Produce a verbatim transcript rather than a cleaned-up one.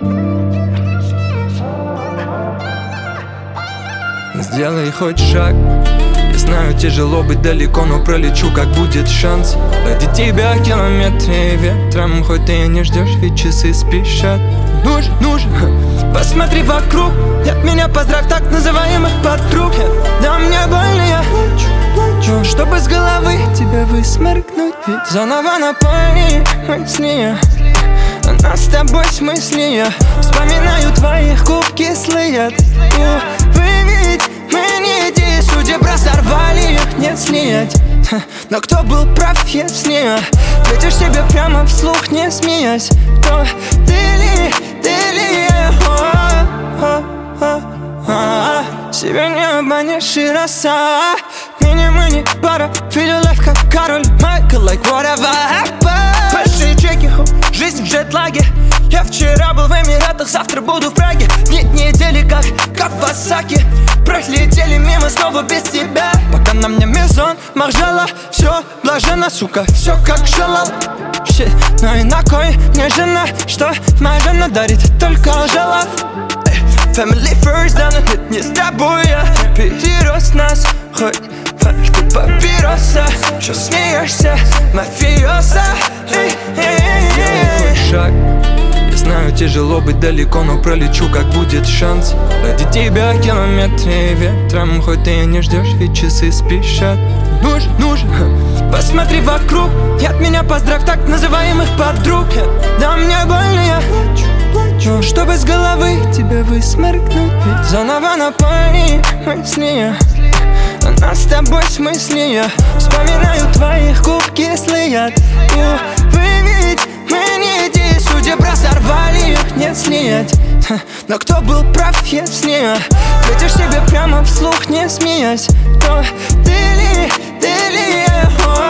Сделай хоть шаг. Я знаю, тяжело быть далеко, но пролечу, как будет шанс. Ради тебя километры ветром, хоть ты и не ждешь, ведь часы спешат. Нужен, нужен, посмотри вокруг, и от меня поздравь так называемых подруг. Да мне больно, я хочу, чтобы с головы тебя высморкнуть. Ведь заново наполни мысли, а нас с тобой смысле. Вспоминаю твоих губ кислые. Вы ведь мы не иди, судеб разорвали их, не снять. Но кто был прав, если ответишь себе прямо вслух, не смеясь? То ты ли, ты ли себя не обманешь и роса. Мини-мини, пара, feel life как Король Майкл, like whatever happened. Большие чеки, жизнь в джетлаге. Я вчера был в Эмиратах, завтра буду в Праге. Нет недели как Кавасаки. Пролетели мимо снова без тебя. Пока на мне мезон, маржала. Все блаженно, сука, все как желал. Shit, ну и на кой мне жена, что моя жена дарит только лжелов. Family first, да, но нет, не с тобой я перерос нас. Хоть ты папироса, что смеешься, мафиоса. Сделай шаг. Я знаю, тяжело быть далеко, но пролечу, как будет шанс. Ради тебя километры ветром, хоть ты и не ждешь, ведь часы спешат. Нужен, нужен, посмотри вокруг, и от меня поздравь так называемых подруг. Да мне больно, я хочу, чтобы с головы тебя высморкнуть. Ведь заново наполни мысли, а нас с тобой смысле. Вспоминаю твоих губ кислые. Вы ведь мы не иди, судеб разорвали их, не снять. Но кто был прав, если ответишь себе прямо вслух, не смеясь? То ты ли, ты ли